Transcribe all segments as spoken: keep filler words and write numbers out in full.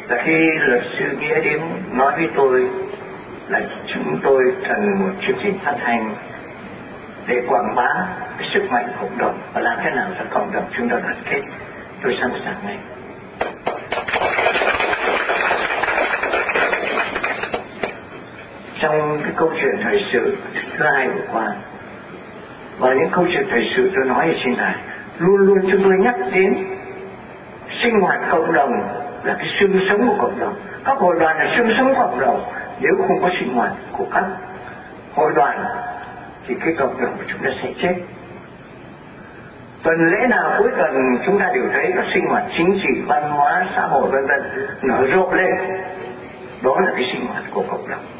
Là khi luật sư Nghĩa đến nói với tôi là chúng tôi cần một chương trình phát hành để quảng bá cái sức mạnh cộng đồng và làm thế nào cho cộng đồng chúng ta đoàn kết, tôi sẵn sàng ngay. Trong cái câu chuyện thời sự thứ hai vừa qua và những câu chuyện thời sự tôi nói ở trên này, luôn luôn chúng tôi nhắc đến sinh hoạt cộng đồng là cái xương sống của cộng đồng. Các hội đoàn là xương sống của cộng đồng. Nếu không có sinh hoạt của các hội đoàn thì cái cộng đồng của chúng ta sẽ chết. Tuần lễ nào cuối tuần chúng ta đều thấy các sinh hoạt chính trị, văn hóa, xã hội vân vân nở rộ lên. Đó là cái sinh hoạt của cộng đồng.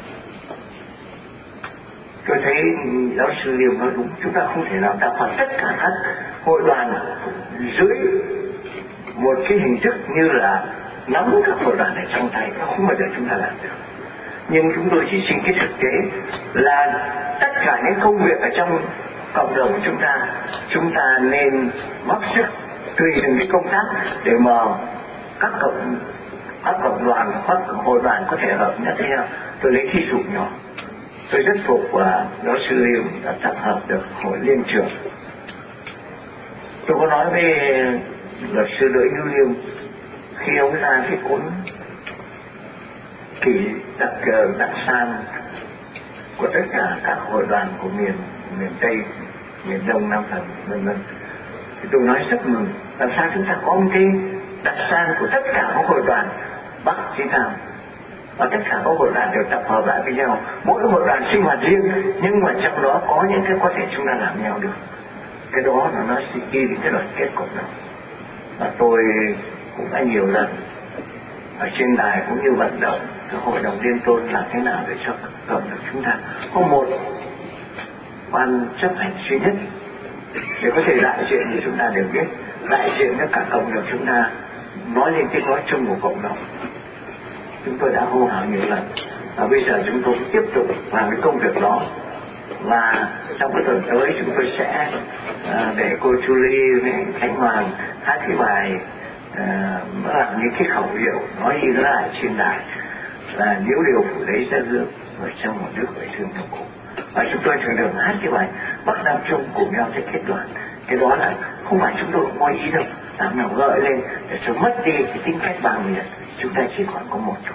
Tôi thấy giáo sư Liêm nói đúng, chúng ta không thể nào tạo hoàn tất cả các hội đoàn dưới một cái hình thức như là nắm các hội đoàn này trong tay, nó không bao giờ chúng ta làm được. Nhưng chúng tôi chỉ xin cái thực tế là tất cả những công việc ở trong cộng đồng của chúng ta, chúng ta nên góp sức tùy từng cái công tác để mà các cộng các cộng đoàn, các hội đoàn có thể hợp nhất theo. Tôi lấy ví dụ nhỏ. Tôi rất phục và giáo sư Liêm đã tập hợp được hội liên trưởng. Tôi có nói với luật sư Đỗ Hữu Liêm khi ông ra cái cuốn kỷ đặc đặc san của tất cả các hội đoàn của miền miền Tây, miền Đông, Nam Phần, vân vân. Thì tôi nói rất mừng, làm sao chúng ta có một cái đặc san của tất cả các hội đoàn Bắc Chí Nam. Và tất cả các hội đoàn đều tập hợp lại với nhau. Mỗi hội đoàn sinh hoạt riêng, nhưng mà trong đó có những cái có thể chúng ta làm nhau được. Cái đó là nó sẽ đi đến cái đoàn kết cộng đồng. Và tôi cũng đã nhiều lần ở trên đài cũng như vận động cái hội đồng liên tôn làm thế nào để cho cộng đồng chúng ta có một ban chấp hành duy nhất để có thể đại diện như chúng ta đều biết, đại diện cho cả cộng đồng chúng ta, nói lên tiếng nói chung của cộng đồng. Chúng tôi đã hô hào nhiều lần và bây giờ chúng tôi tiếp tục làm cái công việc đó. Và trong cái tuần tới chúng tôi sẽ uh, để cô Julie với Khánh Hoàng hát cái bài uh, nó làm những cái khẩu hiệu nói đi nói lại trên đài là nếu điều phủ đấy ra hương ở trong một nước phải thương trong cùng. Và chúng tôi thường thường hát cái bài Bắc Nam Trung cùng nhau sẽ kết đoàn. Cái đó là không phải chúng tôi không có ý đâu, làm nào gợi lên để cho mất đi cái tính cách ba miền. Chúng ta chỉ còn có một chỗ.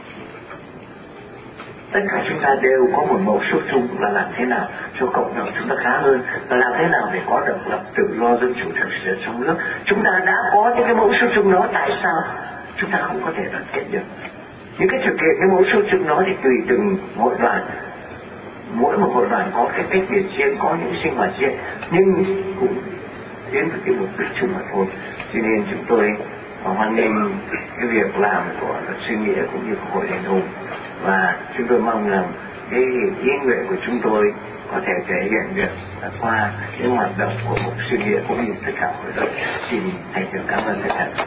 Tất cả chúng ta đều có một mẫu số chung là làm thế nào cho cộng đồng chúng ta khá hơn và làm thế nào để có độc lập, tự do, dân chủ thực sự trong nước. Chúng ta đã có những cái mẫu số chung đó, tại sao chúng ta không có thể đoàn kết được? Những cái thực hiện cái mẫu số chung đó thì tùy từng hội đoàn, mỗi một hội đoàn có cái cách biệt riêng, có những sinh hoạt riêng, nhưng cũng đến với cái mục đích chung mà thôi. Cho nên chúng tôi hoan nghênh cái việc làm của luật sư Nghĩa cũng như của hội Đền Hùng, và chúng tôi mong rằng cái ý nguyện của chúng tôi có thể thể hiện được qua cái hoạt động của mục sư Nghĩa cũng như tất cả hội đoàn. Xin thành thực cảm ơn tất cả.